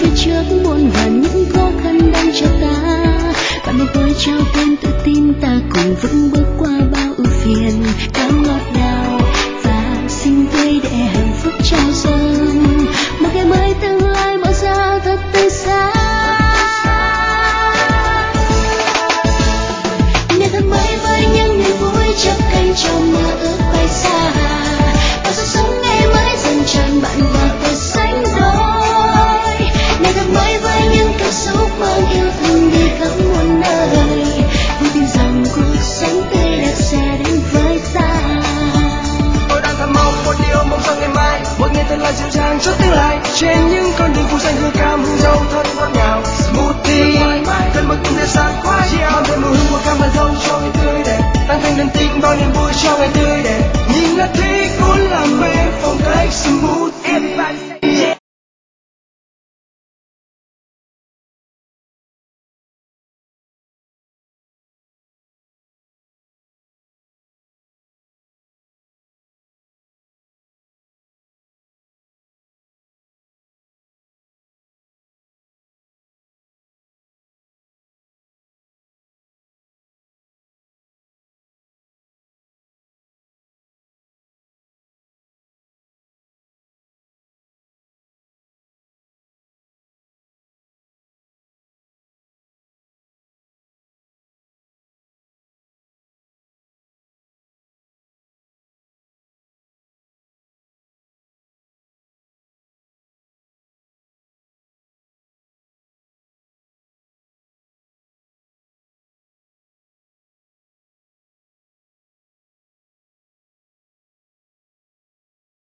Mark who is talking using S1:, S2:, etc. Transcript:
S1: phía trước muôn vàn những khó khăn đang chờ ta. Bạn hãy tôi trao thêm tự tin, ta cùng vững bước qua bao ưu phiền cao ngọt ngào và xinh tươi để hạnh phúc trao dâng một ngày mới tương lai mở ra thật tươi sáng. Ngày tháng mới với những niềm vui chắp cánh cho mơ ước bay xa. Bao giờ sống ngày mới dần tràn bạn và tôi sánh đôi. Ngày tháng mới với những cảm xúc mang yêu thương đi khắp muôn nơi. Tôi tin rằng cuộc sống tươi đẹp sẽ đến với ta.
S2: Tôi đang thầm mong một điều, mong rằng ngày mai một ngày thật là dịu dàng cho tương lai. Trên những con đường vùng xanh hương cam hương dâu thơm ngọt ngào smoothie, cơn mơ cùng nhau sáng khoái, mang thêm mùi hương của cam và dâu cho ngày tươi đẹp, tăng thêm niềm tin bao niềm vui cho ngày tươi đẹp. Nhìn là thấy cuốn làm mê phong cách smoothie.